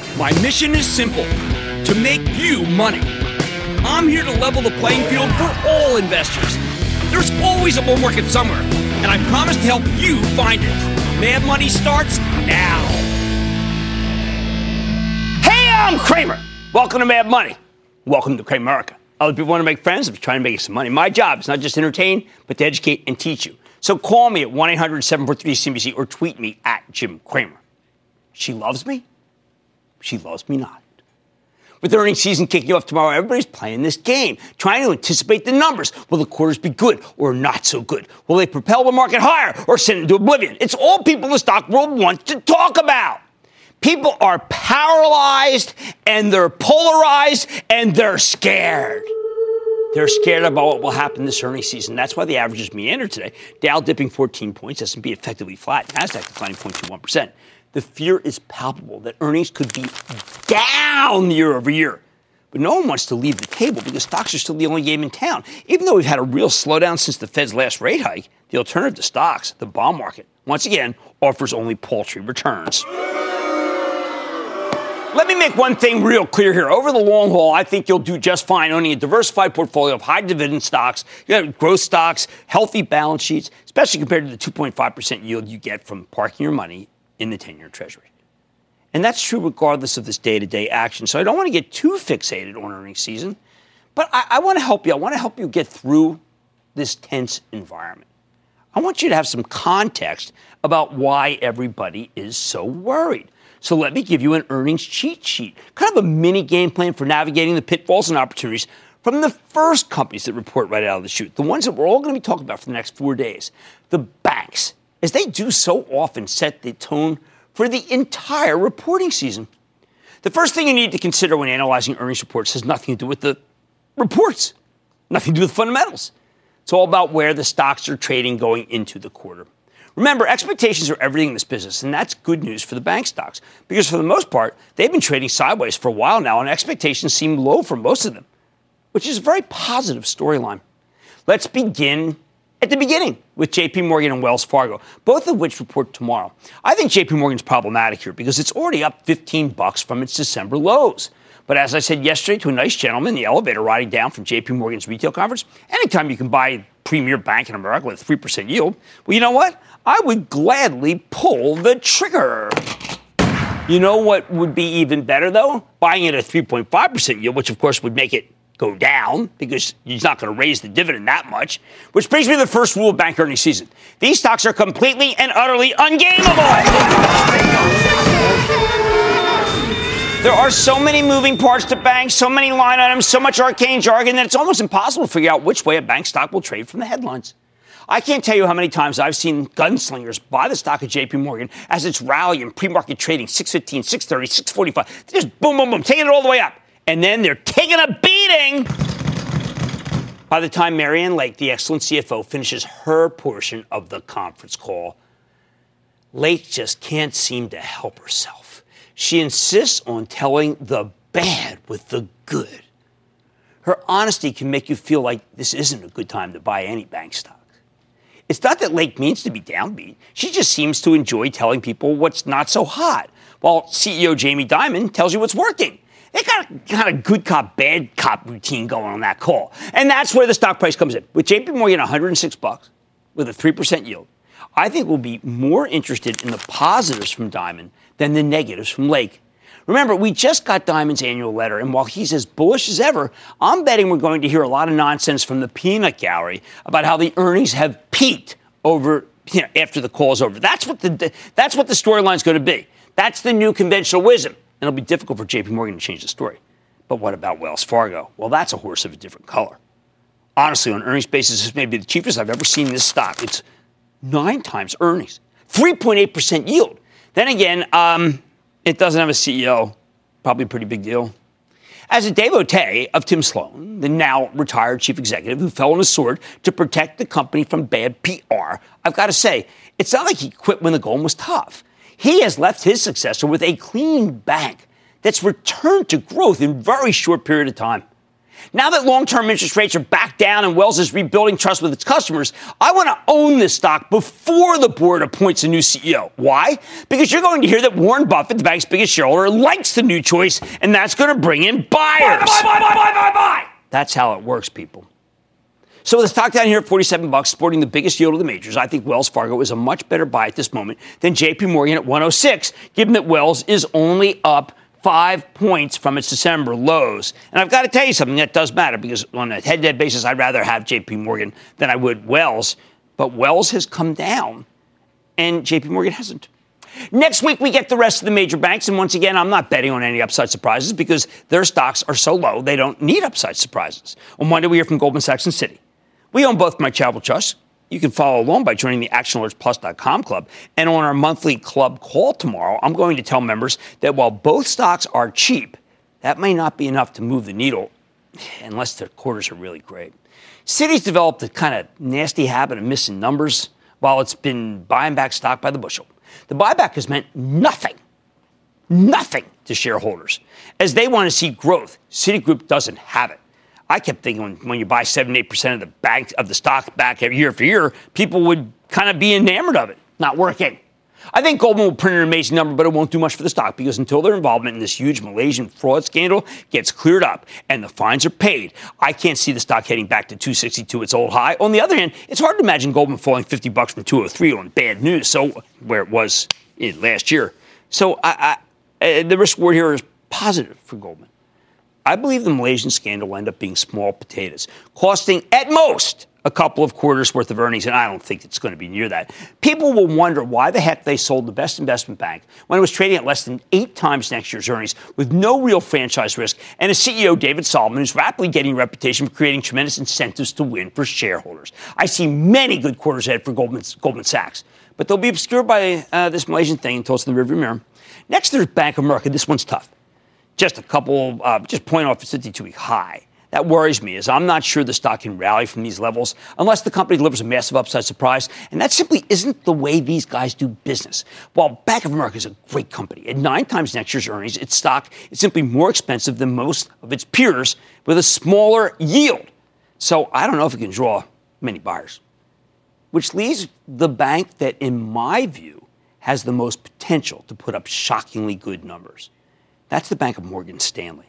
My mission is simple, to make you money. I'm here to level the playing field for all investors. There's always a bull market somewhere, and I promise to help you find it. Mad Money starts now. Hey, I'm Cramer. Welcome to Mad Money. Welcome to Cramerica. Other people want to make friends. I'm trying to make you some money. My job is not just to entertain, but to educate and teach you. So call me at 1-800-743-CNBC or tweet me at Jim Cramer. She loves me. She loves me not. With the earnings season kicking off tomorrow, everybody's playing this game, trying to anticipate the numbers. Will the quarters be good or not so good? Will they propel the market higher or send it into oblivion? It's all people in the stock world want to talk about. People are paralyzed, and they're polarized, and they're scared. They're scared about what will happen this earnings season. That's why the averages meander today. Dow dipping 14 points, S&P effectively flat, NASDAQ declining 0.21%. The fear is palpable that earnings could be down year over year. But no one wants to leave the table because stocks are still the only game in town. Even though we've had a real slowdown since the Fed's last rate hike, the alternative to stocks, the bond market, once again, offers only paltry returns. Let me make one thing real clear here. Over the long haul, I think you'll do just fine owning a diversified portfolio of high dividend stocks, growth stocks, healthy balance sheets, especially compared to the 2.5% yield you get from parking your money in the 10-year Treasury. And that's true regardless of this day-to-day action. So I don't want to get too fixated on earnings season, but I want to help you. I want to help you get through this tense environment. I want you to have some context about why everybody is so worried. So let me give you an earnings cheat sheet, kind of a mini game plan for navigating the pitfalls and opportunities from the first companies that report right out of the chute, the ones that we're all going to be talking about for the next 4 days, the banks, as they do so often set the tone for the entire reporting season. The first thing you need to consider when analyzing earnings reports has nothing to do with the reports, nothing to do with fundamentals. It's all about where the stocks are trading going into the quarter. Remember, expectations are everything in this business, and that's good news for the bank stocks, because for the most part, they've been trading sideways for a while now, and expectations seem low for most of them, which is a very positive storyline. Let's begin at the beginning with J.P. Morgan and Wells Fargo, both of which report tomorrow. I think J.P. Morgan's problematic here because it's already up $15 from its December lows. But as I said yesterday to a nice gentleman in the elevator riding down from J.P. Morgan's retail conference, anytime you can buy a premier bank in America with a 3% yield, well, you know what? I would gladly pull the trigger. You know what would be even better, though? Buying it at 3.5% yield, which, of course, would make it go down because he's not going to raise the dividend that much, which brings me to the first rule of bank earnings season. These stocks are completely and utterly ungameable. There are so many moving parts to banks, so many line items, so much arcane jargon that it's almost impossible to figure out which way a bank stock will trade from the headlines. I can't tell you how many times I've seen gunslingers buy the stock of J.P. Morgan as it's rallying, pre-market trading, 615, 630, 645. They just boom, boom, boom, taking it all the way up. And then they're taking a beating. By the time Marianne Lake, the excellent CFO, finishes her portion of the conference call, Lake just can't seem to help herself. She insists on telling the bad with the good. Her honesty can make you feel like this isn't a good time to buy any bank stock. It's not that Lake means to be downbeat. She just seems to enjoy telling people what's not so hot, while CEO Jamie Dimon tells you what's working. They got a kind of good cop, bad cop routine going on that call. And that's where the stock price comes in. With JP Morgan $106 with a 3% yield, I think we'll be more interested in the positives from Dimon than the negatives from Lake. Remember, we just got Dimon's annual letter, and while he's as bullish as ever, I'm betting we're going to hear a lot of nonsense from the peanut gallery about how the earnings have peaked over, after the call is over. That's what the storyline's going to be. That's the new conventional wisdom. And it'll be difficult for J.P. Morgan to change the story. But what about Wells Fargo? Well, that's a horse of a different color. Honestly, on an earnings basis, this may be the cheapest I've ever seen this stock. It's 9 times earnings, 3.8% yield. Then again, it doesn't have a CEO. Probably a pretty big deal. As a devotee of Tim Sloan, the now retired chief executive who fell on his sword to protect the company from bad PR, I've got to say, it's not like he quit when the going was tough. He has left his successor with a clean bank that's returned to growth in a very short period of time. Now that long-term interest rates are back down and Wells is rebuilding trust with its customers, I want to own this stock before the board appoints a new CEO. Why? Because you're going to hear that Warren Buffett, the bank's biggest shareholder, likes the new choice, and that's going to bring in buyers. Buy. That's how it works, people. So with the stock down here at $47, sporting the biggest yield of the majors, I think Wells Fargo is a much better buy at this moment than JP Morgan at 106, given that Wells is only up 5 points from its December lows. And I've got to tell you something that does matter, because on a head-to-head basis, I'd rather have JP Morgan than I would Wells. But Wells has come down, and JP Morgan hasn't. Next week, we get the rest of the major banks. And once again, I'm not betting on any upside surprises because their stocks are so low, they don't need upside surprises. On Monday, we hear from Goldman Sachs and Citi. We own both my charitable trusts. You can follow along by joining the ActionAlertsPlus.com club. And on our monthly club call tomorrow, I'm going to tell members that while both stocks are cheap, that may not be enough to move the needle unless their quarters are really great. Citi's developed a kind of nasty habit of missing numbers while it's been buying back stock by the bushel. The buyback has meant nothing to shareholders, as they want to see growth. Citigroup doesn't have it. I kept thinking when you buy 7-8% of the stock back year after year, people would kind of be enamored of it. Not working. I think Goldman will print an amazing number, but it won't do much for the stock, because until their involvement in this huge Malaysian fraud scandal gets cleared up and the fines are paid, I can't see the stock heading back to 262, its old high. On the other hand, it's hard to imagine Goldman falling $50 from 203 on bad news, so where it was last year. So the risk reward here is positive for Goldman. I believe the Malaysian scandal will end up being small potatoes, costing at most a couple of quarters worth of earnings, and I don't think it's going to be near that. People will wonder why the heck they sold the best investment bank when it was trading at less than 8 times next year's earnings with no real franchise risk, and a CEO, David Solomon, who's rapidly getting a reputation for creating tremendous incentives to win for shareholders. I see many good quarters ahead for Goldman Sachs, but they'll be obscured by this Malaysian thing until it's in the rearview mirror. Next, there's Bank of America. This one's tough. Just point off its 52-week high. That worries me, as I'm not sure the stock can rally from these levels unless the company delivers a massive upside surprise, and that simply isn't the way these guys do business. While Bank of America is a great company, at 9 times next year's earnings, its stock is simply more expensive than most of its peers with a smaller yield. So I don't know if it can draw many buyers, which leaves the bank that, in my view, has the most potential to put up shockingly good numbers. That's the Bank of Morgan Stanley.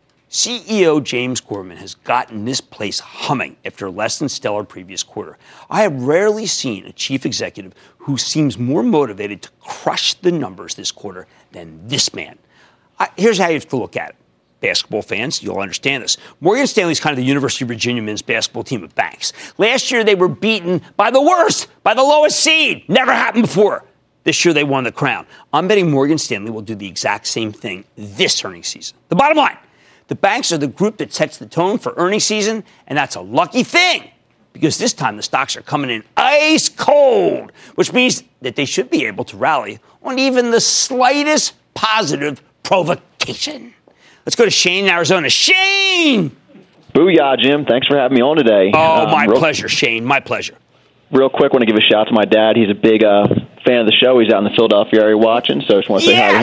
CEO James Gorman has gotten this place humming after a less than stellar previous quarter. I have rarely seen a chief executive who seems more motivated to crush the numbers this quarter than this man. Here's how you have to look at it. Basketball fans, you'll understand this. Morgan Stanley is kind of the University of Virginia men's basketball team of banks. Last year, they were beaten by the worst, by the lowest seed. Never happened before. This year, they won the crown. I'm betting Morgan Stanley will do the exact same thing this earnings season. The bottom line, the banks are the group that sets the tone for earnings season, and that's a lucky thing, because this time the stocks are coming in ice cold, which means that they should be able to rally on even the slightest positive provocation. Let's go to Shane in Arizona. Shane! Booyah, Jim. Thanks for having me on today. Oh, my pleasure, Shane. My pleasure. Real quick, I want to give a shout out to my dad. He's a big fan of the show. He's out in the Philadelphia area watching, so I just want to say hi to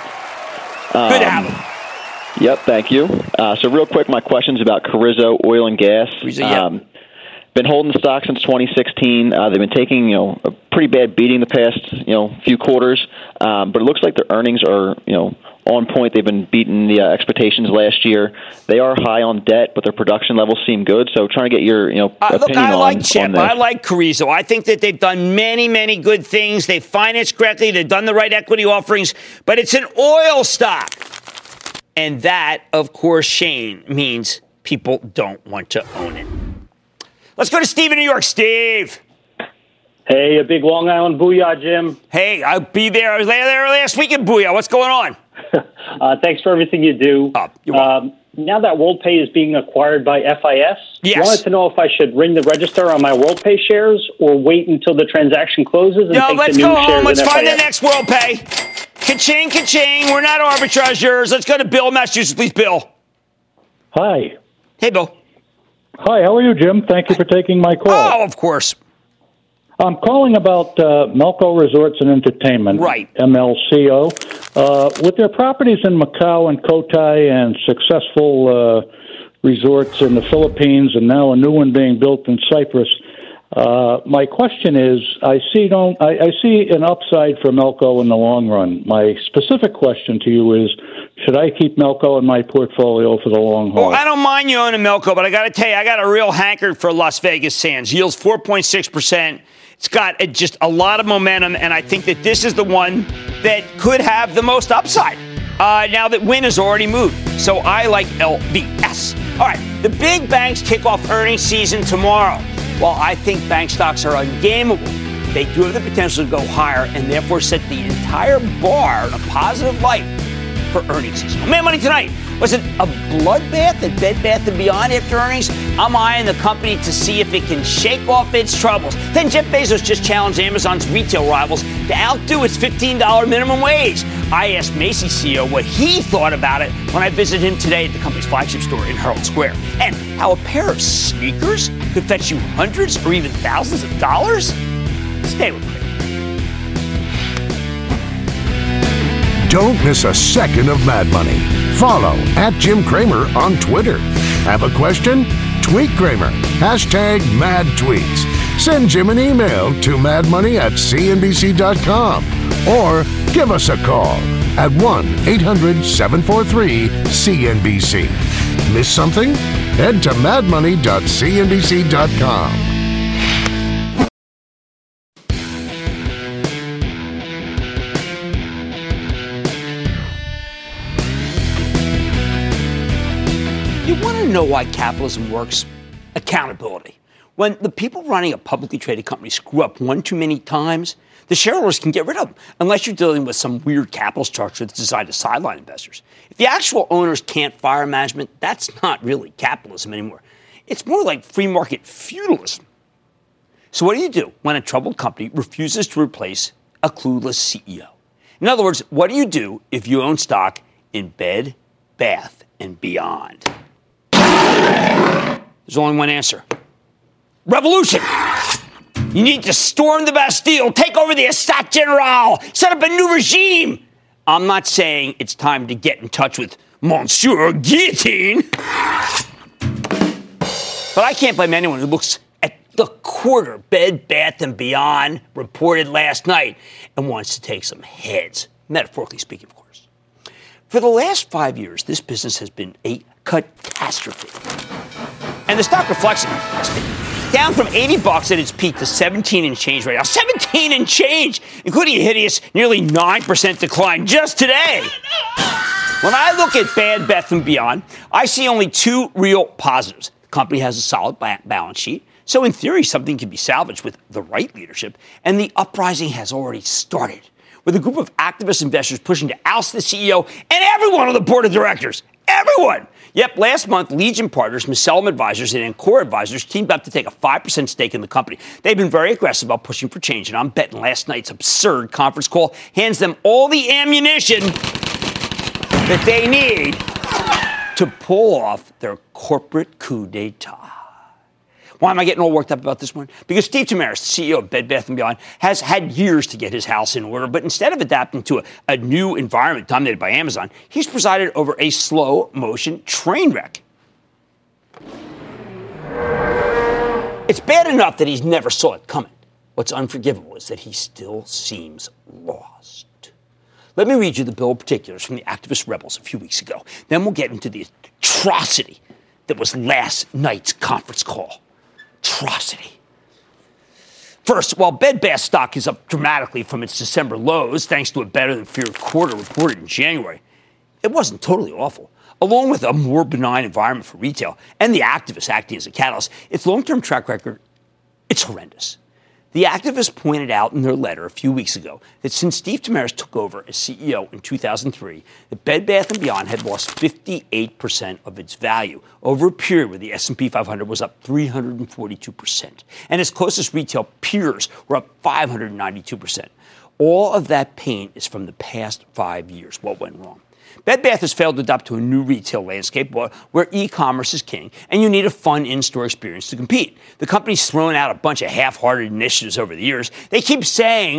him. Good to have him. Yep, thank you. So real quick, my question's about Carrizo Oil and Gas. Been holding the stock since 2016. They've been taking, a pretty bad beating the past, few quarters. But it looks like their earnings are, on point. They've been beating the expectations last year. They are high on debt, but their production levels seem good. So trying to get your, opinion on this. I like Carrizo. I think that they've done many, many good things. They financed correctly. They've done the right equity offerings. But it's an oil stock. And that, of course, Shane, means people don't want to own it. Let's go to Steve in New York. Steve. Hey, a big Long Island booyah, Jim. Hey, I'll be there. I was there last week in Booyah. What's going on? Thanks for everything you do. You're welcome. Now that WorldPay is being acquired by FIS, yes. I wanted to know if I should ring the register on my WorldPay shares or wait until the transaction closes and take let's the new go shares home. Let's in find FIS. the next WorldPay. Ka-ching, ka-ching. We're not arbitrageurs. Let's go to Bill, Massachusetts. Please, Bill. Hi. Hey, Bill. Hi, how are you, Jim? Thank you for taking my call. Oh, of course. I'm calling about Melco Resorts and Entertainment, right? MLCO. With their properties in Macau and Cotai and successful resorts in the Philippines and now a new one being built in Cyprus. My question is, I see an upside for Melco in the long run. My specific question to you is, should I keep Melco in my portfolio for the long haul? Well, I don't mind you owning Melco, but I got to tell you, I got a real hanker for Las Vegas Sands. Yields 4.6%. It's got just a lot of momentum, and I think that this is the one that could have the most upside now that Wynn has already moved. So I like LVS. All right, the big banks kick off earnings season tomorrow. While I think bank stocks are ungameable, they do have the potential to go higher and therefore set the entire bar in a positive light for earnings season. Mad Money tonight. Was it a bloodbath at Bed Bath & Beyond after earnings? I'm eyeing the company to see if it can shake off its troubles. Then Jeff Bezos just challenged Amazon's retail rivals to outdo its $15 minimum wage. I asked Macy's CEO what he thought about it when I visited him today at the company's flagship store in Herald Square. And how a pair of sneakers could fetch you hundreds or even thousands of dollars? Stay with me. Don't miss a second of Mad Money. Follow @Jim Cramer on Twitter. Have a question? Tweet Cramer. #MadTweets. Send Jim an email to madmoney@cnbc.com or give us a call at 1-800-743-CNBC. Miss something? Head to madmoney.cnbc.com. You want to know why capitalism works? Accountability. When the people running a publicly traded company screw up one too many times, the shareholders can get rid of them, unless you're dealing with some weird capital structure that's designed to sideline investors. If the actual owners can't fire management, that's not really capitalism anymore. It's more like free market feudalism. So what do you do when a troubled company refuses to replace a clueless CEO? In other words, what do you do if you own stock in Bed Bath & Beyond? There's only one answer. Revolution! You need to storm the Bastille, take over the Estat General, set up a new regime. I'm not saying it's time to get in touch with Monsieur Guillotine. But I can't blame anyone who looks at the quarter Bed Bath & Beyond reported last night and wants to take some heads, metaphorically speaking, of course. For the last 5 years, this business has been a catastrophe. And the stock reflects it. Down from $80 at its peak to 17 and change right now. 17 and change, including a hideous nearly 9% decline just today. When I look at Bed Bath & Beyond, I see only two real positives. The company has a solid balance sheet, so in theory, something can be salvaged with the right leadership, and the uprising has already started, with a group of activist investors pushing to oust the CEO and everyone on the board of directors. Everyone! Yep, last month, Legion Partners, Macellum Advisors, and Encore Advisors teamed up to take a 5% stake in the company. They've been very aggressive about pushing for change, and I'm betting last night's absurd conference call hands them all the ammunition that they need to pull off their corporate coup d'etat. Why am I getting all worked up about this one? Because Steve Tamaris, CEO of Bed Bath & Beyond, has had years to get his house in order, but instead of adapting to a new environment dominated by Amazon, he's presided over a slow-motion train wreck. It's bad enough that he's never saw it coming. What's unforgivable is that he still seems lost. Let me read you the bill of particulars from the activist rebels a few weeks ago. Then we'll get into the atrocity that was last night's conference call. Atrocity. First, while Bed Bath stock is up dramatically from its December lows, thanks to a better-than-feared quarter reported in January, it wasn't totally awful. Along with a more benign environment for retail and the activists acting as a catalyst, its long-term track record, it's horrendous. The activists pointed out in their letter a few weeks ago that since Steve Tamaris took over as CEO in 2003, the Bed Bath & Beyond had lost 58% of its value over a period where the S&P 500 was up 342%, and its closest retail peers were up 592%. All of that pain is from the past 5 years. What went wrong? Bed Bath has failed to adapt to a new retail landscape where e-commerce is king, and you need a fun in-store experience to compete. The company's thrown out a bunch of half-hearted initiatives over the years. They keep saying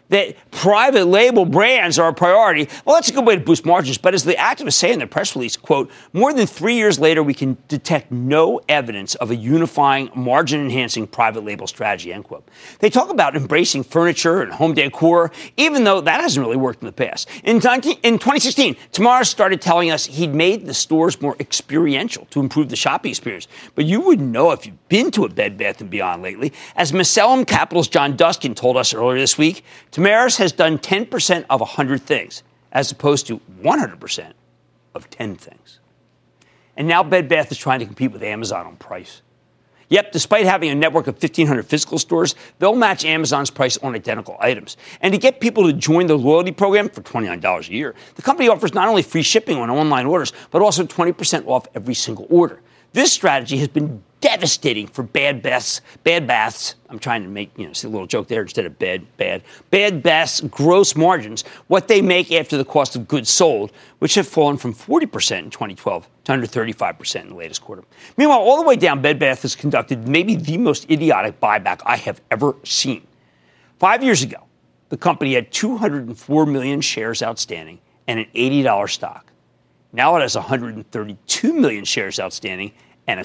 that private label brands are a priority. Well, that's a good way to boost margins. But as the activists say in their press release, quote, more than 3 years later, we can detect no evidence of a unifying, margin-enhancing private label strategy, end quote. They talk about embracing furniture and home decor, even though that hasn't really worked in the past. In 2016, Tamara started telling us he'd made the stores more experiential to improve the shopping experience. But you wouldn't know if you've been to a Bed Bath & Beyond lately. As Macellum Capital's John Duskin told us earlier this week, Tamara's has done 10% of 100 things, as opposed to 100% of 10 things. And now Bed Bath is trying to compete with Amazon on price. Yep, despite having a network of 1,500 physical stores, they'll match Amazon's price on identical items. And to get people to join the loyalty program for $29 a year, the company offers not only free shipping on online orders, but also 20% off every single order. This strategy has been devastating for Bed Bath's. I'm trying to make, a little joke there instead of Bed Bath's gross margins, what they make after the cost of goods sold, which have fallen from 40% in 2012 to under 35% in the latest quarter. Meanwhile, all the way down, Bed Bath has conducted maybe the most idiotic buyback I have ever seen. 5 years ago, the company had 204 million shares outstanding and an $80 stock. Now it has 132 million shares outstanding and a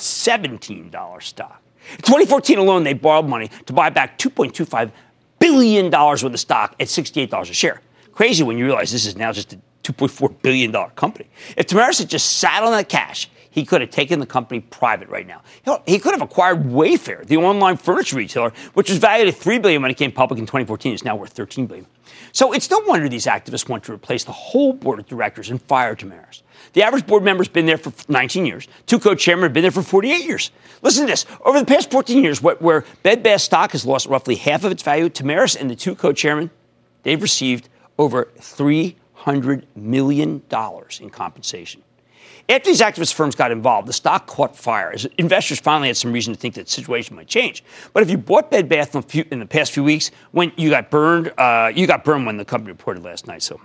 $17 stock. In 2014 alone, they borrowed money to buy back $2.25 billion worth of stock at $68 a share. Crazy when you realize this is now just a $2.4 billion company. If Tamaris had just sat on that cash, he could have taken the company private right now. He could have acquired Wayfair, the online furniture retailer, which was valued at $3 billion when it came public in 2014. It's now worth $13 billion. So it's no wonder these activists want to replace the whole board of directors and fire Tamaris. The average board member's been there for 19 years. Two co-chairmen have been there for 48 years. Listen to this. Over the past 14 years, where Bed Bath stock has lost roughly half of its value, Tamaris and the two co-chairmen, they've received over $300 million in compensation. After these activist firms got involved, the stock caught fire as investors finally had some reason to think that the situation might change. But if you bought Bed Bath in the past few weeks, when you got burned when the company reported last night. So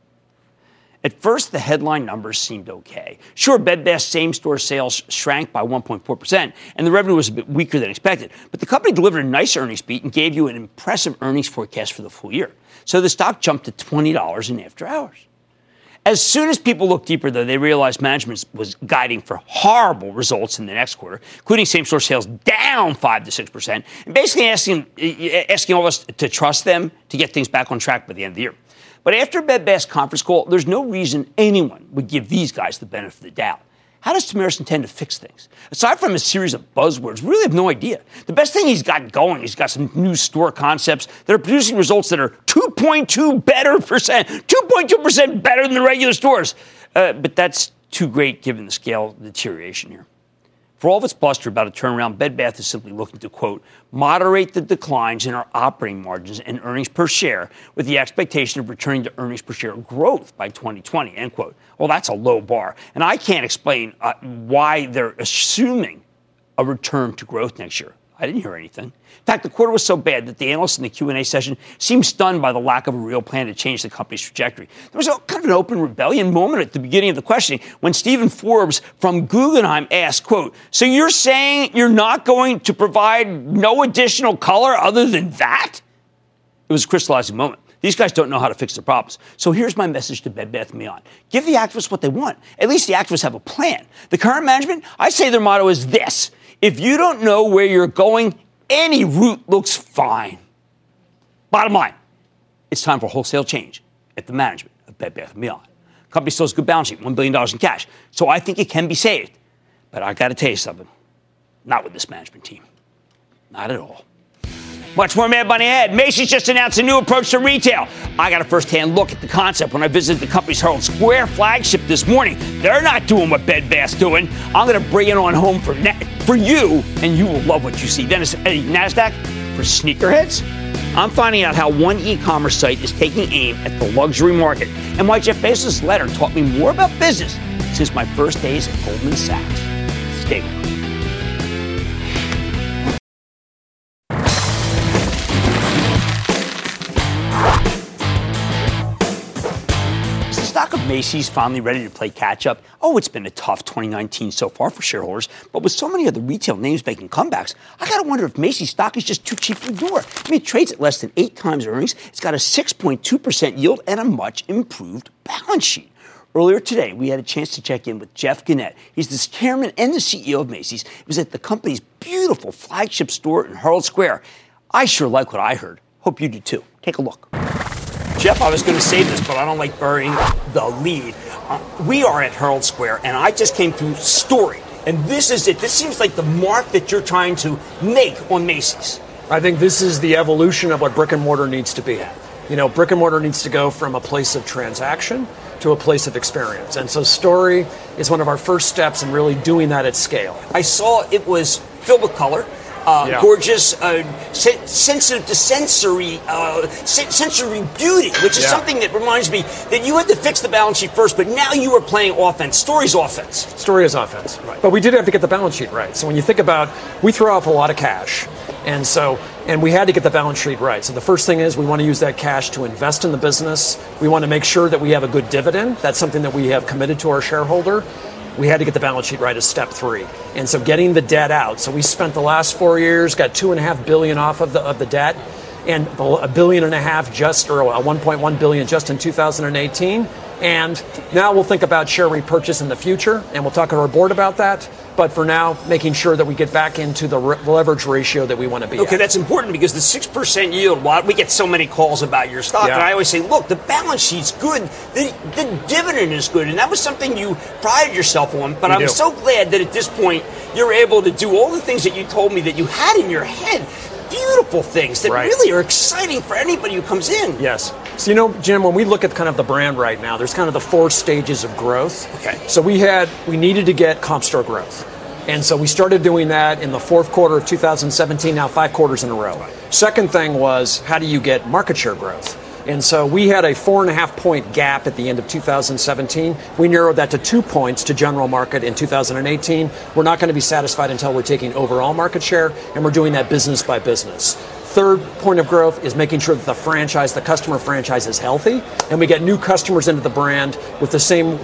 at first, the headline numbers seemed okay. Sure, Bed Bath's same-store sales shrank by 1.4%, and the revenue was a bit weaker than expected. But the company delivered a nice earnings beat and gave you an impressive earnings forecast for the full year. So the stock jumped to $20 in after hours. As soon as people looked deeper, though, they realized management was guiding for horrible results in the next quarter, including same-store sales down 5 to 6%, and basically asking all of us to trust them to get things back on track by the end of the year. But after Bed Bath's conference call, there's no reason anyone would give these guys the benefit of the doubt. How does Tamaris intend to fix things? Aside from a series of buzzwords, we really have no idea. The best thing he's got going, he's got some new store concepts that are producing results that are 2.2% better than the regular stores. But that's too great given the scale of the deterioration here. For all of its bluster about a turnaround, Bed Bath is simply looking to, quote, moderate the declines in our operating margins and earnings per share with the expectation of returning to earnings per share growth by 2020, end quote. Well, that's a low bar. And I can't explain why they're assuming a return to growth next year. I didn't hear anything. In fact, the quarter was so bad that the analysts in the Q&A session seemed stunned by the lack of a real plan to change the company's trajectory. There was kind of an open rebellion moment at the beginning of the questioning when Stephen Forbes from Guggenheim asked, quote, so you're saying you're not going to provide no additional color other than that? It was a crystallizing moment. These guys don't know how to fix their problems. So here's my message to Bed Bath & Beyond. Give the activists what they want. At least the activists have a plan. The current management, I say their motto is this. If you don't know where you're going, any route looks fine. Bottom line, it's time for wholesale change at the management of Bed Bath & Beyond. The company still has a good balance sheet, $1 billion in cash. So I think it can be saved. But I got to tell you something. Not with this management team. Not at all. Much more Mad Money ahead. Macy's just announced a new approach to retail. I got a first-hand look at the concept when I visited the company's Herald Square flagship this morning. They're not doing what Bed Bath's doing. I'm going to bring it on home for you, and you will love what you see. Then it's NASDAQ for sneakerheads. I'm finding out how one e-commerce site is taking aim at the luxury market and why Jeff Bezos' letter taught me more about business since my first days at Goldman Sachs. Stay with me. talk of Macy's finally ready to play catch-up? Oh, it's been a tough 2019 so far for shareholders, but with so many other retail names making comebacks, I got to wonder if Macy's stock is just too cheap to endure. I mean, it trades at less than 8 times earnings. It's got a 6.2% yield and a much improved balance sheet. Earlier today, we had a chance to check in with Jeff Gennette. He's the chairman and the CEO of Macy's. He was at the company's beautiful flagship store in Herald Square. I sure like what I heard. Hope you do too. Take a look. Jeff, I was going to say this, but I don't like burying the lead. We are at Herald Square, and I just came through Story. And this is it. This seems like the mark that you're trying to make on Macy's. I think this is the evolution of what brick and mortar needs to be. You know, brick and mortar needs to go from a place of transaction to a place of experience. And so Story is one of our first steps in really doing that at scale. I saw it was filled with color. Gorgeous, sensitive to sensory beauty, which is something that reminds me that you had to fix the balance sheet first, but now you are playing offense. Story's offense. Story is offense. Right. But we did have to get the balance sheet right. So when you think about, we throw off a lot of cash. And we had to get the balance sheet right. So the first thing is we want to use that cash to invest in the business. We want to make sure that we have a good dividend. That's something that we have committed to our shareholder. We had to get the balance sheet right as step 3. And so getting the debt out. So we spent the last 4 years, got $2.5 billion off of the debt, and $1.5 billion just, or $1.1 billion just in 2018. And now we'll think about share repurchase in the future, and we'll talk to our board about that. But for now, making sure that we get back into the leverage ratio that we want to be Okay, at. that's important because the 6% yield, we get so many calls about your stock, and I always say, look, the balance sheet's good, the dividend is good, and that was something you prided yourself on, but I'm so glad that at this point, you're able to do all the things that you told me that you had in your head. Beautiful things that really are exciting for anybody who comes in. Yes. So, you know, Jim, when we look at kind of the brand right now, there's kind of the 4 stages of growth. Okay. So we needed to get comp store growth. And so we started doing that in the 4th quarter of 2017, now 5 quarters in a row. Right. Second thing was, how do you get market share growth? And so we had a 4.5-point gap at the end of 2017. We narrowed that to 2 points to general market in 2018. We're not going to be satisfied until we're taking overall market share, and we're doing that business by business. Third point of growth is making sure that the customer franchise is healthy, and we get new customers into the brand with the same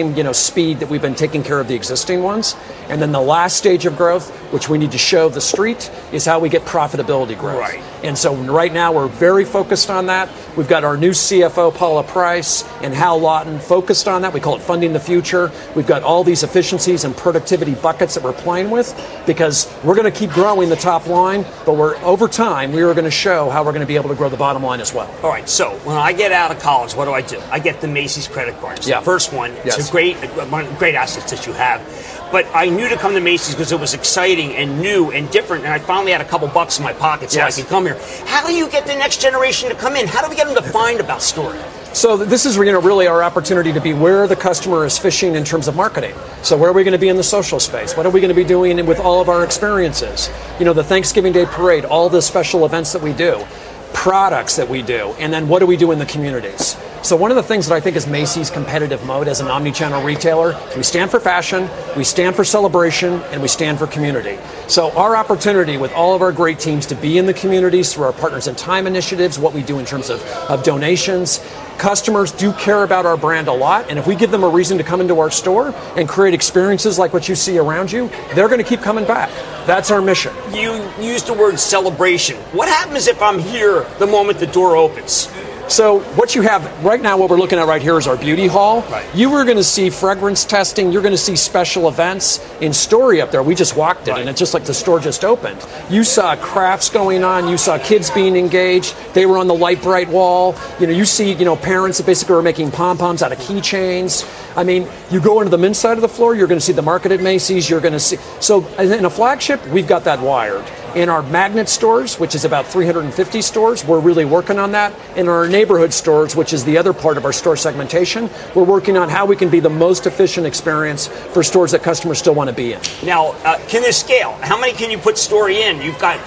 speed that we've been taking care of the existing ones. And then the last stage of growth, which we need to show the street, is how we get profitability growth. Right. And so right now we're very focused on that. We've got our new CFO, Paula Price, and Hal Lawton focused on that. We call it Funding the Future. We've got all these efficiencies and productivity buckets that we're playing with because we're going to keep growing the top line, but over time, we are going to show how we're going to be able to grow the bottom line as well. All right, so when I get out of college, what do? I get the Macy's credit card. It's the first one. It's one of the great assets that you have. But I knew to come to Macy's because it was exciting and new and different, and I finally had a couple bucks in my pocket so I could come here. How do you get the next generation to come in? How do we get them to find about Story? So this is really our opportunity to be where the customer is fishing in terms of marketing. So where are we going to be in the social space? What are we going to be doing with all of our experiences? You know, the Thanksgiving Day Parade, all the special events that we do, products that we do, and then what do we do in the communities? So one of the things that I think is Macy's competitive mode as an omni-channel retailer is we stand for fashion, we stand for celebration, and we stand for community. So our opportunity with all of our great teams to be in the communities through our Partners in Time initiatives, what we do in terms of donations. Customers do care about our brand a lot, and if we give them a reason to come into our store and create experiences like what you see around you, they're going to keep coming back. That's our mission. You used the word celebration. What happens if I'm here the moment the door opens? So what you have right now, what we're looking at right here is our beauty hall. Right. You are going to see fragrance testing. You're going to see special events in Story up there. We just walked it, and it's just like the store just opened. You saw crafts going on. You saw kids being engaged. They were on the light bright wall. You see, parents that basically are making pom-poms out of keychains. I mean, you go into the men's side of the floor, you're going to see the market at Macy's. You're going to see. So in a flagship, we've got that wired. In our magnet stores, which is about 350 stores, we're really working on that. In our neighborhood stores, which is the other part of our store segmentation, we're working on how we can be the most efficient experience for stores that customers still want to be in. Now, can this scale? How many can you put Story in? You've got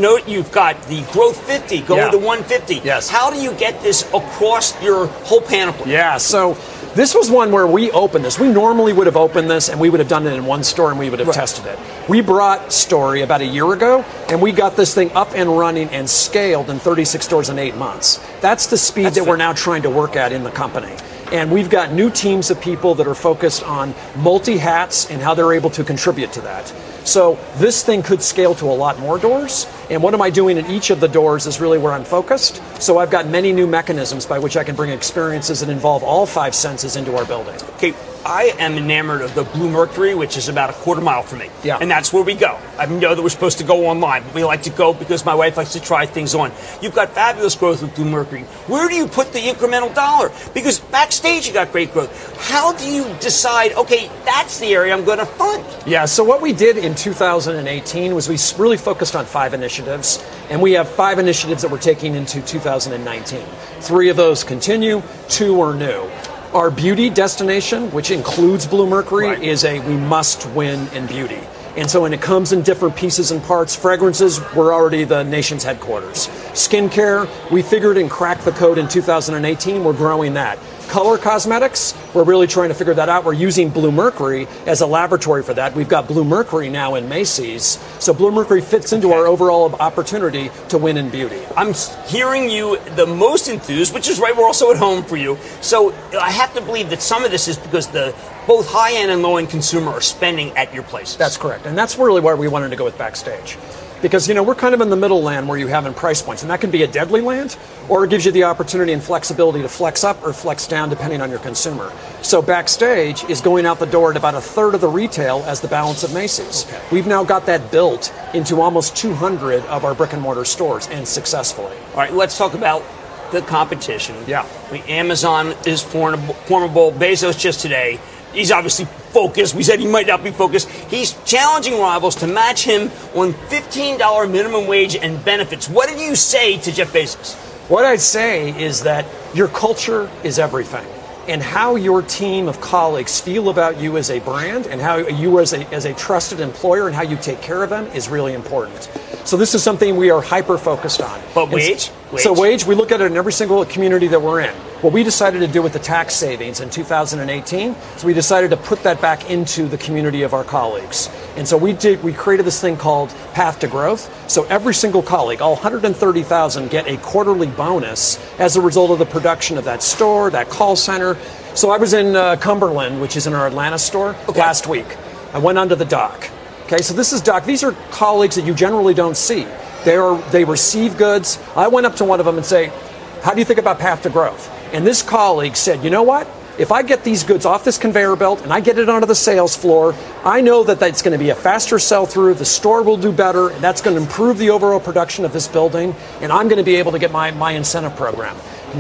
the Growth 50 going to 150. Yes. How do you get this across your whole panoply? Yeah, so this was one where we opened this. We normally would have opened this and we would have done it in one store and we would have tested it. We brought Story about a year ago and we got this thing up and running and scaled in 36 stores in 8 months. That's the speed that we're now trying to work at in the company. And we've got new teams of people that are focused on multi-hats and how they're able to contribute to that. So this thing could scale to a lot more doors. And what am I doing in each of the doors is really where I'm focused. So I've got many new mechanisms by which I can bring experiences that involve all 5 senses into our building. Okay, I am enamored of the Bluemercury, which is about a quarter mile from me. Yeah. And that's where we go. I know that we're supposed to go online, but we like to go because my wife likes to try things on. You've got fabulous growth with Bluemercury. Where do you put the incremental dollar? Because backstage you got great growth. How do you decide, okay, that's the area I'm going to fund? Yeah, so what we did in 2018 was we really focused on 5 initiatives, and we have 5 initiatives that we're taking into 2019. 3 of those continue, 2 are new. Our beauty destination, which includes Bluemercury, is we must win in beauty. And so when it comes in different pieces and parts, fragrances, we're already the nation's headquarters. Skincare, we figured and cracked the code in 2018. We're growing that. Color cosmetics, we're really trying to figure that out. We're using Bluemercury as a laboratory for that. We've got Bluemercury now in Macy's. So Bluemercury fits into our overall opportunity to win in beauty. I'm hearing you the most enthused, which is right, we're also at home for you. So I have to believe that some of this is because both high-end and low-end consumer are spending at your places. That's correct. And that's really where we wanted to go with Backstage. Because, we're kind of in the middle land where you have in price points, and that can be a deadly land, or it gives you the opportunity and flexibility to flex up or flex down depending on your consumer. So Backstage is going out the door at about a third of the retail as the balance of Macy's. Okay. We've now got that built into almost 200 of our brick and mortar stores, and successfully. All right, let's talk about the competition. Yeah. Amazon is formidable. Bezos just today. He's obviously focused. We said he might not be focused. He's challenging rivals to match him on $15 minimum wage and benefits. What did you say to Jeff Bezos? What I'd say is that your culture is everything. And how your team of colleagues feel about you as a brand and how you as a trusted employer and how you take care of them is really important. So this is something we are hyper-focused on. But wage? So wage, we look at it in every single community that we're in. What we decided to do with the tax savings in 2018, so we decided to put that back into the community of our colleagues. And so we created this thing called Path to Growth. So every single colleague, all 130,000, get a quarterly bonus as a result of the production of that store, that call center. So I was in Cumberland, which is in our Atlanta store, last week. I went onto the dock. Okay, so this is dock. These are colleagues that you generally don't see. They receive goods. I went up to one of them and say, how do you think about Path to Growth? And this colleague said, you know what? If I get these goods off this conveyor belt and I get it onto the sales floor, I know that that's going to be a faster sell-through, the store will do better, and that's going to improve the overall production of this building, and I'm going to be able to get my incentive program.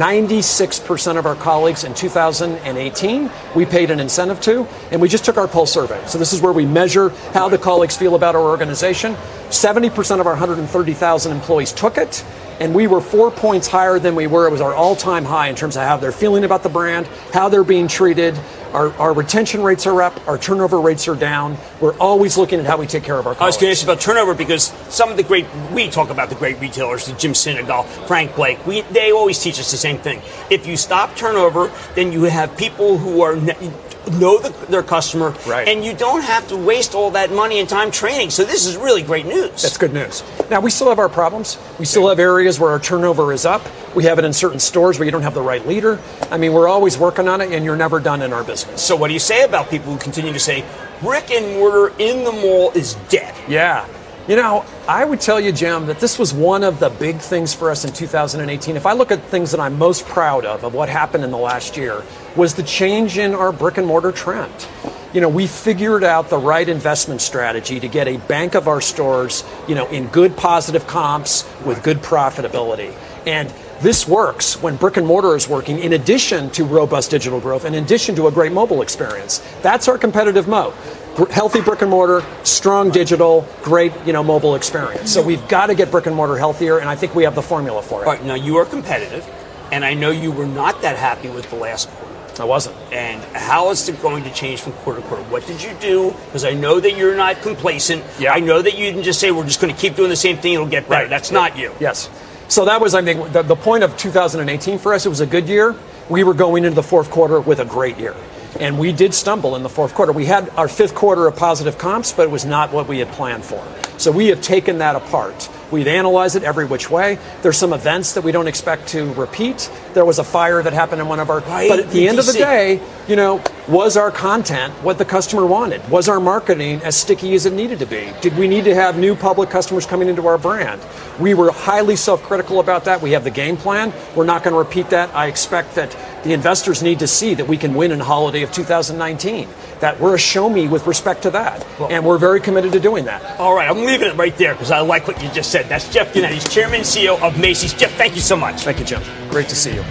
96% of our colleagues in 2018, we paid an incentive to, and we just took our pulse survey. So this is where we measure how the colleagues feel about our organization. 70% of our 130,000 employees took it, and we were 4 points higher than we were. It was our all-time high in terms of how they're feeling about the brand, how they're being treated. Our retention rates are up, our turnover rates are down. We're always looking at how we take care of our colleagues. I was going to ask about turnover because some of we talk about the great retailers, the Jim Sinegal, Frank Blake, they always teach us the same thing. If you stop turnover, then you have people who know their customer, right, and you don't have to waste all that money and time training. So this is really great news. That's good news. Now, we still have our problems. We still have areas where our turnover is up. We have it in certain stores where you don't have the right leader. I mean, we're always working on it, and you're never done in our business. So what do you say about people who continue to say brick and mortar in the mall is dead? Yeah. I would tell you, Jim, that this was one of the big things for us in 2018. If I look at things that I'm most proud of what happened in the last year, was the change in our brick and mortar trend. We figured out the right investment strategy to get a bank of our stores, in good positive comps with good profitability. And this works when brick and mortar is working in addition to robust digital growth, in addition to a great mobile experience. That's our competitive moat. Healthy brick and mortar, strong digital, great, mobile experience. So we've got to get brick and mortar healthier, and I think we have the formula for it. All right, now you are competitive, and I know you were not that happy with the last quarter. I wasn't. And how is it going to change from quarter to quarter? What did you do? Because I know that you're not complacent. Yeah. I know that you didn't just say, we're just going to keep doing the same thing, it'll get better. Right. That's not you. Yes. So that was, I think, the point of 2018 for us. It was a good year. We were going into the fourth quarter with a great year. And we did stumble in the fourth quarter. We had our fifth quarter of positive comps, but it was not what we had planned for. So we have taken that apart. We'd analyze it every which way. There's some events that we don't expect to repeat. There was a fire that happened in one of our... Right, but at the end of the day, was our content what the customer wanted? Was our marketing as sticky as it needed to be? Did we need to have new public customers coming into our brand? We were highly self-critical about that. We have the game plan. We're not going to repeat that. I expect that the investors need to see that we can win in holiday of 2019, that we're a show me with respect to that. And we're very committed to doing that. All right, I'm leaving it right there because I like what you just said. That's Jeff Gennette. He's chairman and CEO of Macy's. Jeff, thank you so much. Thank you, Jim. Great to see you.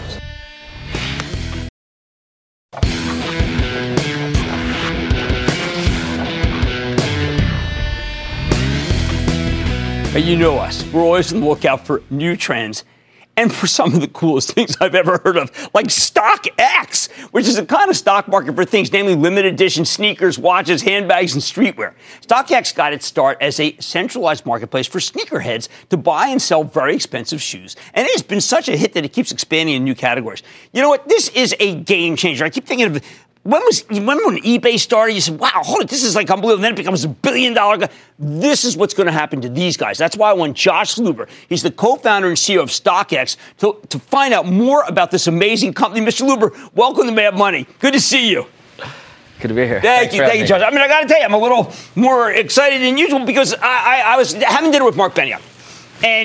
You know us. We're always on the lookout for new trends and for some of the coolest things I've ever heard of, like StockX, which is a kind of stock market for things, namely limited edition sneakers, watches, handbags, and streetwear. StockX got its start as a centralized marketplace for sneakerheads to buy and sell very expensive shoes. And it has been such a hit that it keeps expanding in new categories. You know what? This is a game changer. I keep thinking of when eBay started, you said, wow, hold it, this is like unbelievable. And then it becomes $1 billion guy. This is what's going to happen to these guys. That's why I want Josh Luber. He's the co-founder and CEO of StockX to find out more about this amazing company. Mr. Luber, welcome to Mad Money. Good to see you. Good to be here. Thank you, Josh. I mean, I got to tell you, I'm a little more excited than usual because I was having dinner with Mark Benioff. And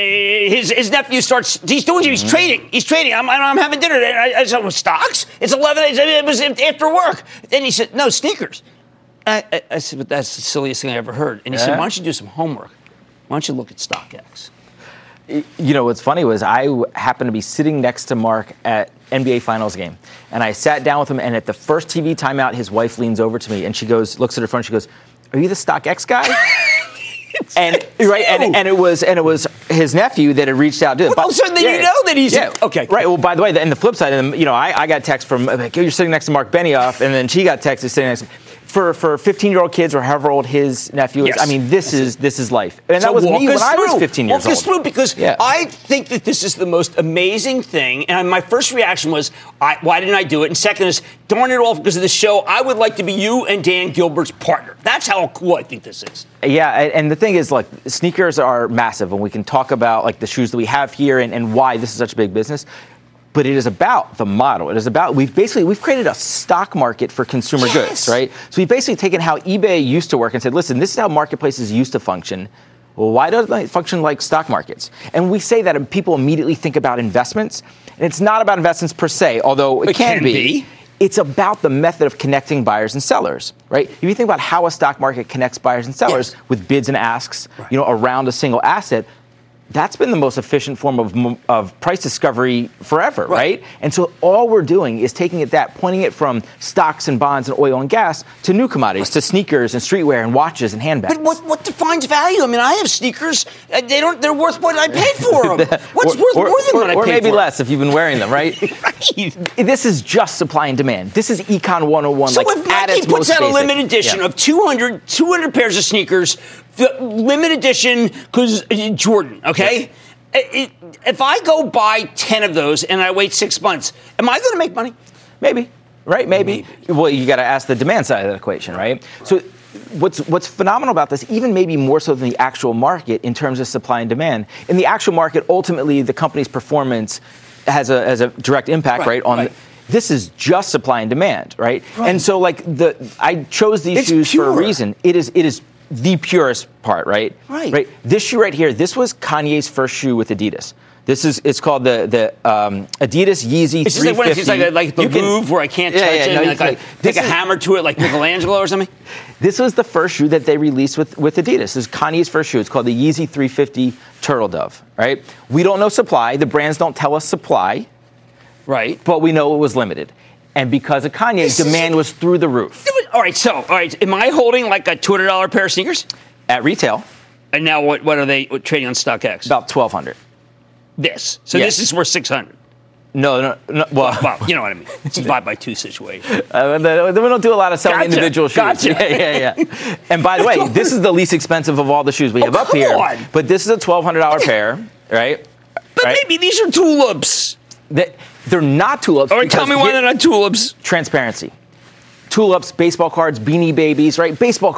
his nephew he's trading. He's trading. I'm having dinner. And I said, well, stocks? It's 11. It was after work. Then he said, no, sneakers. I said, but that's the silliest thing I ever heard. And he said, why don't you do some homework? Why don't you look at StockX? What's funny was I happened to be sitting next to Mark at NBA Finals game. And I sat down with him, and at the first TV timeout, his wife leans over to me, and she looks at her phone, she goes, are you the StockX guy? And it was his nephew that had reached out to him. Well, so then you know that he's okay. Right. Well, by the way, and the flip side, I got text from you're sitting next to Mark Benioff, and then she got texted sitting next to for 15-year-old kids or however old his nephew is. Yes. I mean, this is life. And so that was me when I was 15 years old. Walk us through, because I think that this is the most amazing thing. And my first reaction was, why didn't I do it? And second is, darn it all, because of the show, I would like to be you and Dan Gilbert's partner. That's how cool I think this is. Yeah, and the thing is, look, sneakers are massive, and we can talk about like the shoes that we have here and why this is such a big business. But it is about the model. It is about, we've created a stock market for consumer goods, right? So we've basically taken how eBay used to work and said, listen, this is how marketplaces used to function. Well, why don't they function like stock markets? And we say that, and people immediately think about investments. And it's not about investments per se, although it can be. It's about the method of connecting buyers and sellers, right? If you think about how a stock market connects buyers and sellers with bids and asks, around a single asset, that's been the most efficient form of price discovery forever, right? And so all we're doing is taking pointing it from stocks and bonds and oil and gas to new commodities, to sneakers and streetwear and watches and handbags. But what defines value? I mean, I have sneakers. They're worth what I paid for them. What's worth more than what I paid for? Or maybe less if you've been wearing them, right? This is just supply and demand. This is Econ 101. So if Nike puts out a limited edition of 200 pairs of sneakers, the limited edition, because Jordan, okay? If I go buy 10 of those and I wait 6 months, am I going to make money? Maybe, right? Maybe. Well, you got to ask the demand side of the equation, right? So what's phenomenal about this, even maybe more so than the actual market in terms of supply and demand, in the actual market, ultimately the company's performance has a direct impact, right? This is just supply and demand, right? And so I chose these shoes for a reason. It is the purest part, right? Right. This shoe right here, this was Kanye's first shoe with Adidas. It's called the Adidas Yeezy 350. It's like the Louvre where I can't touch it. Take a hammer to it like Michelangelo or something. This was the first shoe that they released with Adidas. This is Kanye's first shoe. It's called the Yeezy 350 Turtle Dove, right? We don't know supply. The brands don't tell us supply. Right. But we know it was limited. And because of Kanye, demand was through the roof. All right, am I holding like a $200 pair of sneakers? At retail. And now what are they trading on StockX? About $1,200. This is worth $600. No. Well, you know what I mean. It's a 5x2 situation. We don't do a lot of selling individual shoes. Gotcha. Yeah. And by the way, this is the least expensive of all the shoes we have up here. On. But this is a $1,200 pair, right? But maybe these are tulips. They're not tulips. All right, tell me why they're not tulips. Transparency. Tulips, baseball cards, Beanie Babies, right? Baseball cards.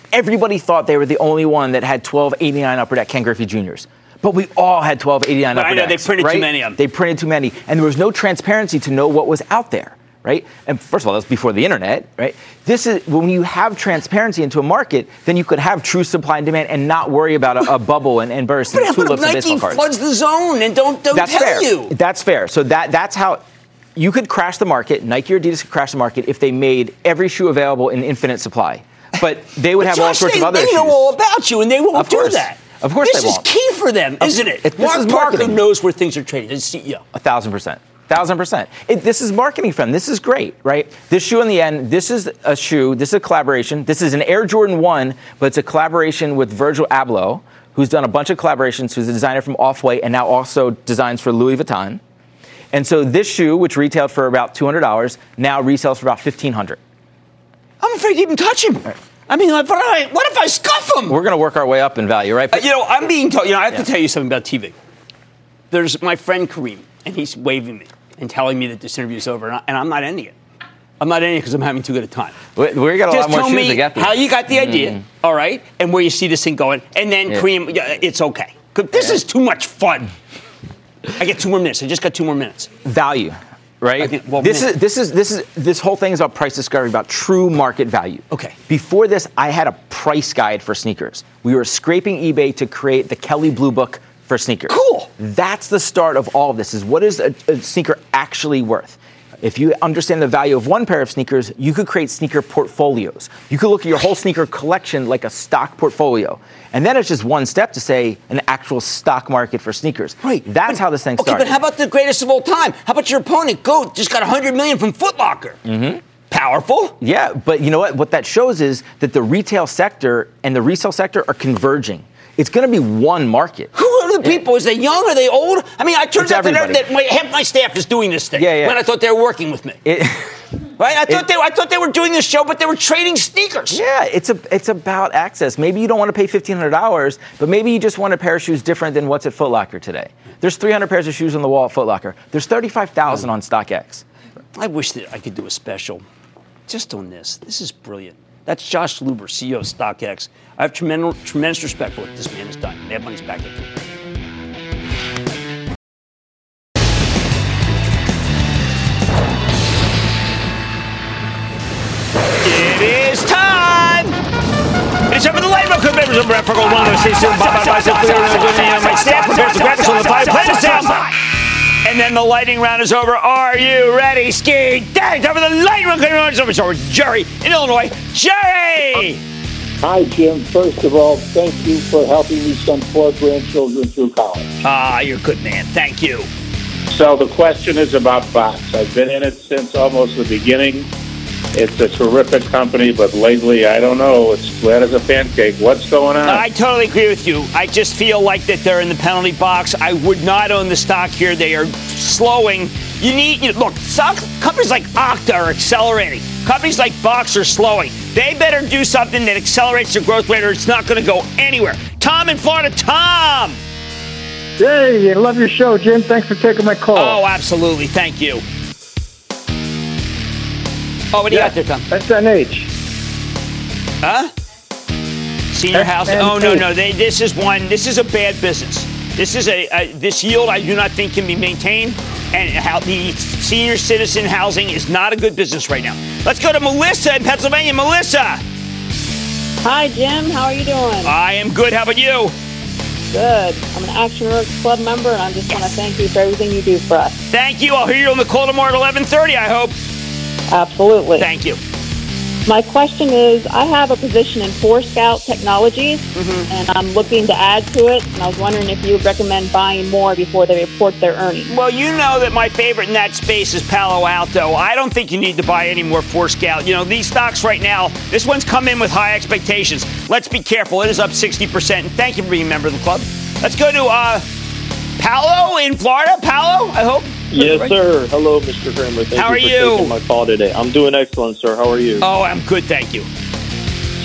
everybody thought they were the only one that had 1289 Upper Deck Ken Griffey Juniors. But we all had 1289 Upper Decks. I know, they printed too many of them. They printed too many. And there was no transparency to know what was out there, right? And first of all, that's before the internet, right? This is when you have transparency into a market, then you could have true supply and demand and not worry about a bubble and burst and tulips and baseball cards. Nike floods the zone and don't that's tell fair. you. That's fair. So that's how you could crash the market. Nike or Adidas could crash the market if they made every shoe available in infinite supply. But they would have all sorts of other issues. They know all about you, and they won't do that. Of course they won't. This is key for them, isn't it? Mark Parker knows where things are traded as CEO. 1,000%. 1,000%. This is marketing for them. This is great, right? This shoe in the end, this is a shoe, this is a collaboration. This is an Air Jordan 1, but it's a collaboration with Virgil Abloh, who's done a bunch of collaborations, who's a designer from Off-White and now also designs for Louis Vuitton. And so this shoe, which retailed for about $200, now resells for about $1,500. I'm afraid to even touch him. Right. I mean, what if I scuff him? We're going to work our way up in value, right? I'm being told, I have to tell you something about TV. There's my friend Kareem, and he's waving me and telling me that this interview is over, and I'm not ending it. I'm not ending it because I'm having too good a time. We got a lot more shoes to get through. How you got the idea, all right, and where you see this thing going, and then Kareem, it's okay. This is too much fun. I get 2 more minutes. I just got 2 more minutes. Value. Right? This whole thing is about price discovery, about true market value. Okay. Before this, I had a price guide for sneakers. We were scraping eBay to create the Kelly Blue Book for sneakers. Cool. That's the start of all of this, is what is a sneaker actually worth? If you understand the value of one pair of sneakers, you could create sneaker portfolios. You could look at your whole sneaker collection like a stock portfolio. And then it's just one step to say an actual stock market for sneakers. Right. That's how this thing started. Okay, but how about the greatest of all time? How about your opponent, GOAT, just got $100 million from Foot Locker? Mm-hmm. Powerful. Yeah, but you know what? What that shows is that the retail sector and the resale sector are converging. It's going to be one market. Who are the people? Is they young? Are they old? I mean, I turned out that half my staff is doing this thing when I thought they were working with me. Right? I thought they were doing this show, but they were trading sneakers. Yeah, it's about access. Maybe you don't want to pay $1,500, but maybe you just want a pair of shoes different than what's at Foot Locker today. There's 300 pairs of shoes on the wall at Foot Locker. There's 35,000 on StockX. I wish that I could do a special just on this. This is brilliant. That's Josh Luber, CEO of StockX. I have tremendous respect for what this man has done. Mad Money's back at you. It is time! It's time for the Lightning Club members of Brad Fargo. My staff prepares the graphics on the fire. Play the sound. And then the lightning round is over. Are you ready, Ski Daddy? Time for the lightning round. It's over. Jerry in Illinois. Jerry! Hi, Jim. First of all, thank you for helping me send 4 grandchildren through college. You're a good man. Thank you. So the question is about Fox. I've been in it since almost the beginning. It's a terrific company, but lately, I don't know. It's flat as a pancake. What's going on? I totally agree with you. I just feel like that they're in the penalty box. I would not own the stock here. They are slowing. Look, companies like Okta are accelerating. Companies like Box are slowing. They better do something that accelerates their growth rate or it's not going to go anywhere. Tom in Florida. Tom! Hey, I love your show, Jim. Thanks for taking my call. Oh, absolutely. Thank you. Oh, what do you got there, Tom? SNH. Huh? Senior housing? Oh, no. This is a bad business. This is this yield I do not think can be maintained, and how the senior citizen housing is not a good business right now. Let's go to Melissa in Pennsylvania. Melissa. Hi, Jim. How are you doing? I am good. How about you? Good. I'm an Action Works Club member, and I just want to thank you for everything you do for us. Thank you. I'll hear you on the call tomorrow at 11:30, I hope. Absolutely. Thank you. My question is, I have a position in Forescout Technologies, and I'm looking to add to it, and I was wondering if you would recommend buying more before they report their earnings. Well, you know that my favorite in that space is Palo Alto. I don't think you need to buy any more Forescout. These stocks right now, this one's come in with high expectations. Let's be careful. It is up 60%, and thank you for being a member of the club. Let's go to Paolo in Florida. Paolo, I hope. Yes, sir. Hello, Mr. Kramer. Thank you for taking my call today. I'm doing excellent, sir. How are you? Oh, I'm good, thank you.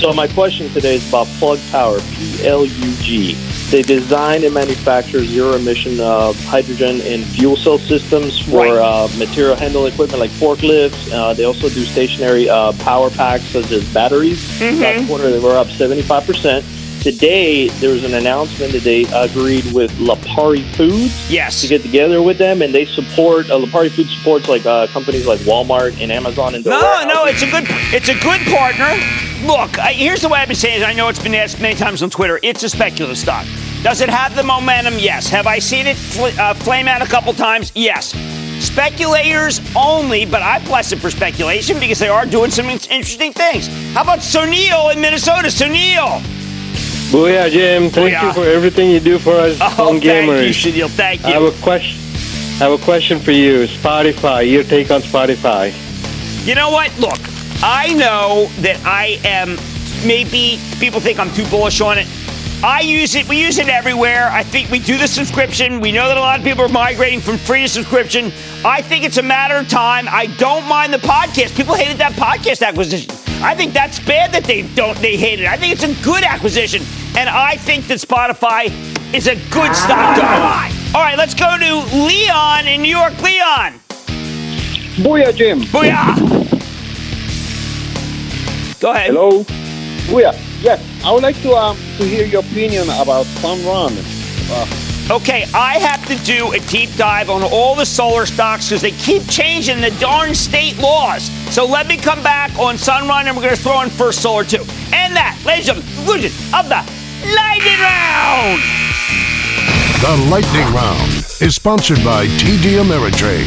So my question today is about Plug Power, PLUG. They design and manufacture zero-emission hydrogen and fuel cell systems for material handling equipment like forklifts. They also do stationary power packs such as batteries. Last quarter, they were up 75%. Today, there was an announcement that they agreed with Lipari Foods to get together with them, and they support Lipari Foods supports like companies like Walmart and Amazon and No, it's a good partner. Look, here's the way I've been saying it. I know it's been asked many times on Twitter. It's a speculative stock. Does it have the momentum? Yes. Have I seen it flame out a couple times? Yes. Speculators only, but I bless it for speculation because they are doing some interesting things. How about Sunil in Minnesota? Sunil. Booyah, Jim. Thank you for everything you do for us on Gamers. Thank you, Sunil. Thank you. I have a question for you. Spotify, your take on Spotify. You know what? Look, I know that I am, maybe people think I'm too bullish on it. I use it. We use it everywhere. I think we do the subscription. We know that a lot of people are migrating from free to subscription. I think it's a matter of time. I don't mind the podcast. People hated that podcast acquisition. I think that's bad that they hate it. I think it's a good acquisition. And I think that Spotify is a good stock to buy. All right, let's go to Leon in New York. Leon. Booyah, Jim. Booyah. Go ahead. Hello. Booyah. Yes, I would like to hear your opinion about Sunrun. Okay, I have to do a deep dive on all the solar stocks because they keep changing the darn state laws. So let me come back on Sunrun, and we're going to throw in First Solar too. And that, ladies and gentlemen, conclusion of the Lightning Round. The Lightning Round is sponsored by TD Ameritrade.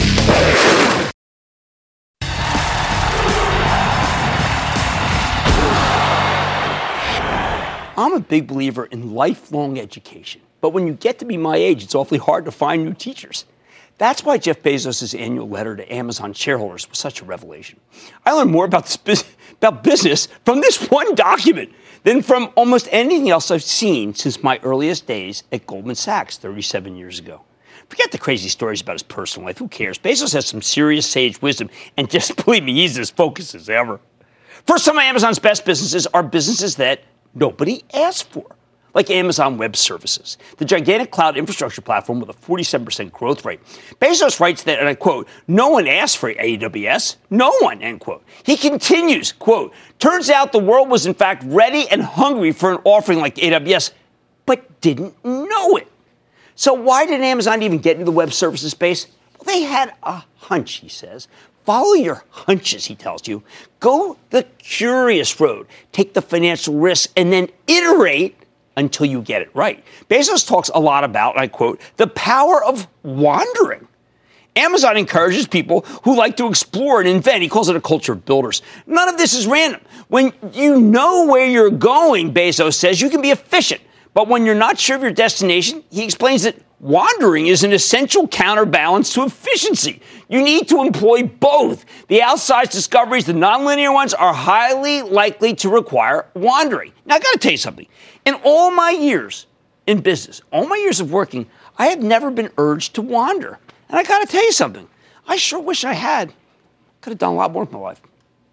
I'm a big believer in lifelong education. But when you get to be my age, it's awfully hard to find new teachers. That's why Jeff Bezos' annual letter to Amazon shareholders was such a revelation. I learned more about business from this one document than from almost anything else I've seen since my earliest days at Goldman Sachs 37 years ago. Forget the crazy stories about his personal life. Who cares? Bezos has some serious sage wisdom, and just believe me, he's as focused as ever. First, some of Amazon's best businesses are businesses that nobody asked for, like Amazon Web Services, the gigantic cloud infrastructure platform with a 47% growth rate. Bezos writes that, and I quote, "No one asked for AWS. No one," end quote. He continues, quote, "Turns out the world was in fact ready and hungry for an offering like AWS, but didn't know it." So why did Amazon even get into the web services space? Well, they had a hunch, he says. Follow your hunches, he tells you. Go the curious road. Take the financial risks and then iterate until you get it right. Bezos talks a lot about, and I quote, the power of wandering. Amazon encourages people who like to explore and invent. He calls it a culture of builders. None of this is random. When you know where you're going, Bezos says, you can be efficient. But when you're not sure of your destination, he explains that wandering is an essential counterbalance to efficiency. You need to employ both. The outsized discoveries, the nonlinear ones, are highly likely to require wandering. Now, I got to tell you something. In all my years in business, all my years of working, I have never been urged to wander. And I got to tell you something. I sure wish I had. Could have done a lot more with my life.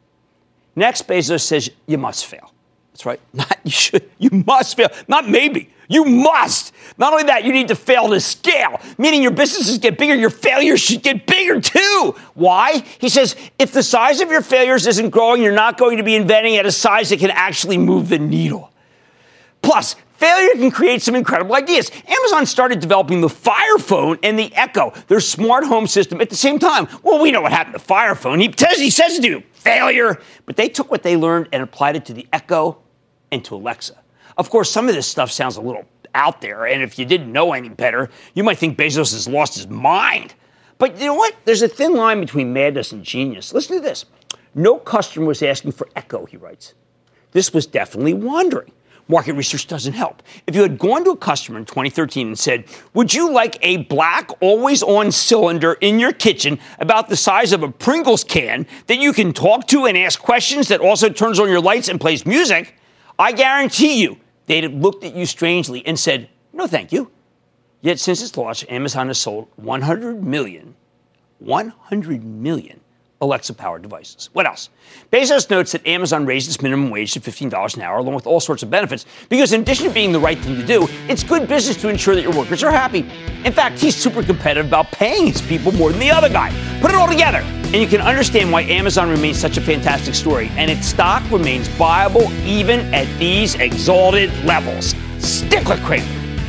Next, Bezos says you must fail. That's right. Not you should. You must fail. Not maybe. You must. Not only that, you need to fail to scale, meaning your businesses get bigger, your failures should get bigger too. Why? He says, if the size of your failures isn't growing, you're not going to be inventing at a size that can actually move the needle. Plus, failure can create some incredible ideas. Amazon started developing the Fire Phone and the Echo, their smart home system, at the same time. Well, we know what happened to Fire Phone. He says to do failure. But they took what they learned and applied it to the Echo and to Alexa. Of course, some of this stuff sounds a little out there, and if you didn't know any better, you might think Bezos has lost his mind. But you know what? There's a thin line between madness and genius. Listen to this. No customer was asking for Echo, he writes. This was definitely wandering. Market research doesn't help. If you had gone to a customer in 2013 and said, would you like a black, always-on cylinder in your kitchen about the size of a Pringles can that you can talk to and ask questions that also turns on your lights and plays music, I guarantee you they'd have looked at you strangely and said, no, thank you. Yet since its launch, Amazon has sold 100 million Alexa-powered devices. What else? Bezos notes that Amazon raised its minimum wage to $15 an hour, along with all sorts of benefits, because in addition to being the right thing to do, it's good business to ensure that your workers are happy. In fact, he's super competitive about paying his people more than the other guy. Put it all together, and you can understand why Amazon remains such a fantastic story, and its stock remains viable even at these exalted levels. Stick with Cramer.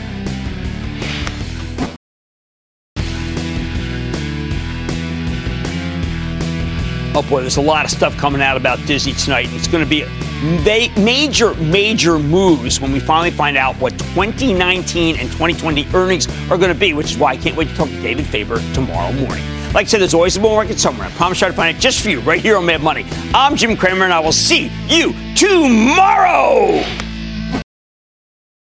Oh boy, there's a lot of stuff coming out about Disney tonight. It's going to be major moves when we finally find out what 2019 and 2020 earnings are going to be, which is why I can't wait to talk to David Faber tomorrow morning. Like I said, there's always a bull market somewhere. I promise I'll try to find it just for you right here on Mad Money. I'm Jim Cramer, and I will see you tomorrow.